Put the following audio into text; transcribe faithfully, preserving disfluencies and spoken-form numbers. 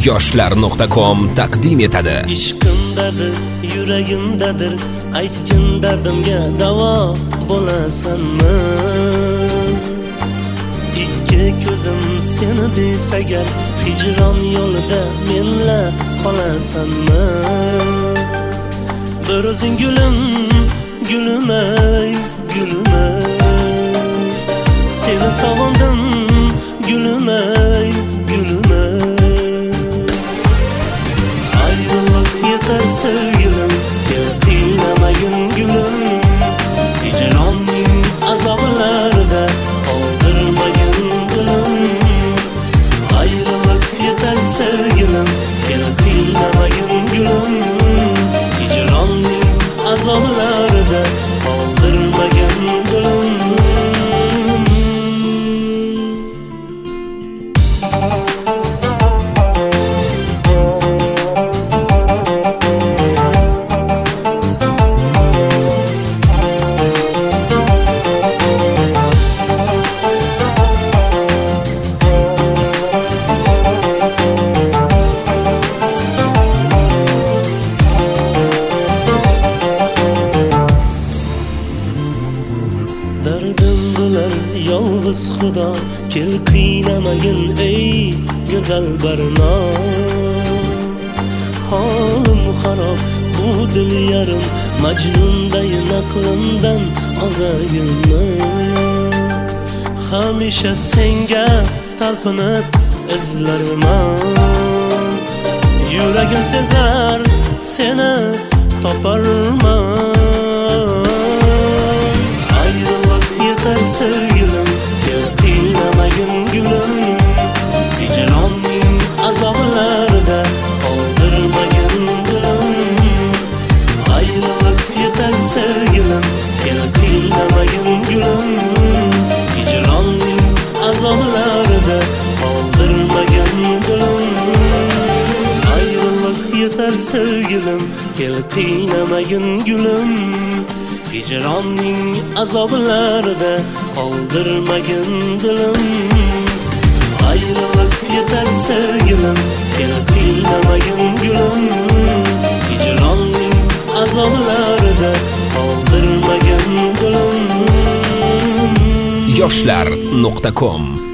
yoshlar nuqta com taqdim etadi. Ishqimdadir, yuragimdadir, aytgan dardimga davo bo'lasanmi? Ikki ko'zim seni desagar, hijron yo'lida menla qolasanmi? Bir o'zing gulim, gulim ey, gulim ey. Seni sog'indim, gulim ey, gulim ey. Ayrılık yeter sevgilim, gel qiynamagin gulim. Hicroning azoblarida qoldirmagin gulim. Ayrılık yeter sevgilim, gel qiynamagin gulim. Hicroning azoblarida qoldirmagin gulim. Dardim bular yolg'iz Xudo, kel qiynamagin ey go'zal barno. Holim xarob, bu dil yarim, Majnundayin aqlimdan ozayinmi? Hamisha senga talpinib izlarman. Yuragim sezar, seni toparman. Sevgilim, gel qiynamagin gulim. Hicroning azoblarida qoldirmagin gulim. Ayrılık yeter sevgilim, gel qiynamagin gulim. Hicroning azoblarida qoldirmagin gulim. Ayrılık yeter sevgilim, gel qiynamagin gulim. Hicroning azoblarida qoldirmagin dilim. Ayrılık yeter sevgilim, gel qiynamagin gulim. Hicroning azoblarida qoldirmagin dilim. yoshlar nuqta com